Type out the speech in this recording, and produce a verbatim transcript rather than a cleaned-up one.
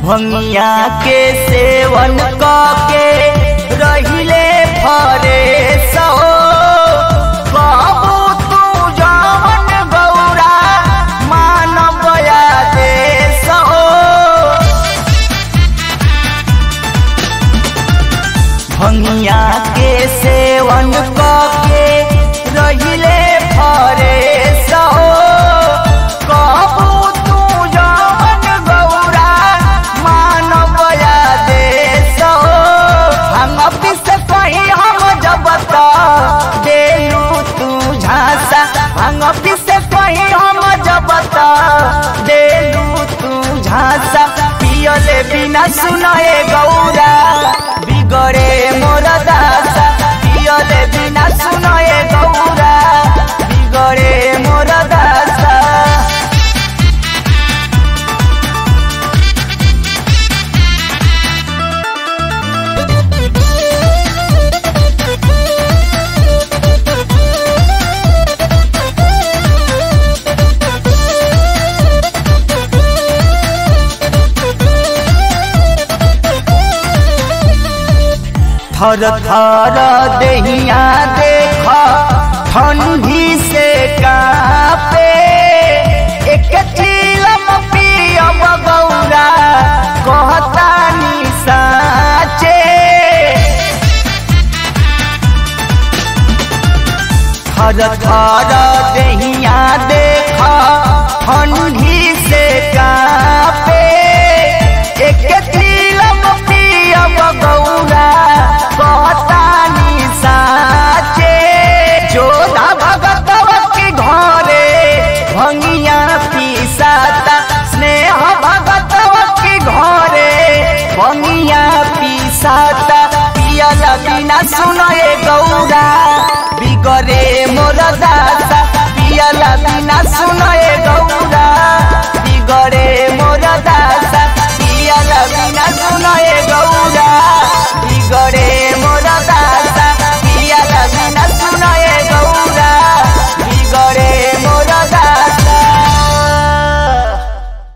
भंगिया के सेवन के रहिले फरे सो बाबू तू जवन गौरा मानवया दे सो भंगिया के सेवन के रहिले फरे सो से कहीं हम जब देलू तू झांसा पियले बिना सुनाए गौरा बिगड़े मोर दासा पियले बिना सुनाए गौरा बिगड़े मोर दासा थर थर देहिया देखा ठंडी से कापे एक चिलम पियब गौरा कहता नि साचे थर थर देहिया देखा ठंडी से कापे एक चिलम पियब गौरा भंगिया पीसाता स्नेह भगतव के घरे भंगिया पीसाता पियला बिना सुनए गौरा बिगड़े मोर दासा।